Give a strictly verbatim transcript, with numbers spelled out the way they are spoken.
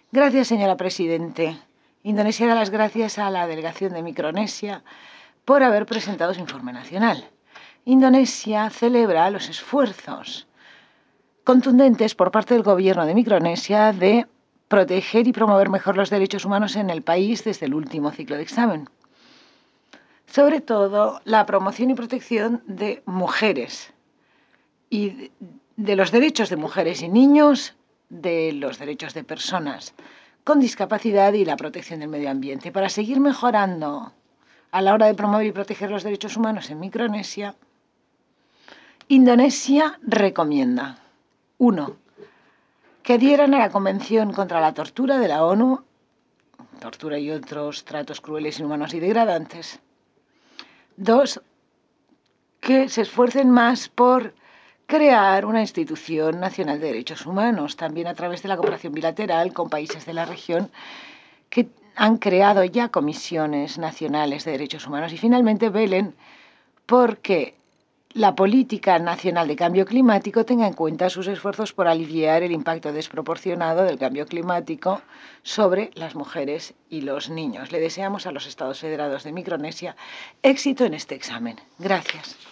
Gracias, señora Presidente. Indonesia da las gracias a la delegación de Micronesia por haber presentado su informe nacional. Indonesia celebra los esfuerzos contundentes por parte del gobierno de Micronesia de proteger y promover mejor los derechos humanos en el país desde el último ciclo de examen. Sobre todo, la promoción y protección de mujeres y de los derechos de mujeres y niños, de los derechos de personas con discapacidad y la protección del medio ambiente. Para seguir mejorando a la hora de promover y proteger los derechos humanos en Micronesia, Indonesia recomienda: uno. Que adhieran a la Convención contra la Tortura de la ONU, tortura y otros tratos crueles, inhumanos y degradantes. Dos. Que se esfuercen más por crear una institución nacional de derechos humanos, también a través de la cooperación bilateral con países de la región que han creado ya comisiones nacionales de derechos humanos. Y finalmente velen porque la política nacional de cambio climático tenga en cuenta sus esfuerzos por aliviar el impacto desproporcionado del cambio climático sobre las mujeres y los niños. Le deseamos a los Estados Federados de Micronesia éxito en este examen. Gracias.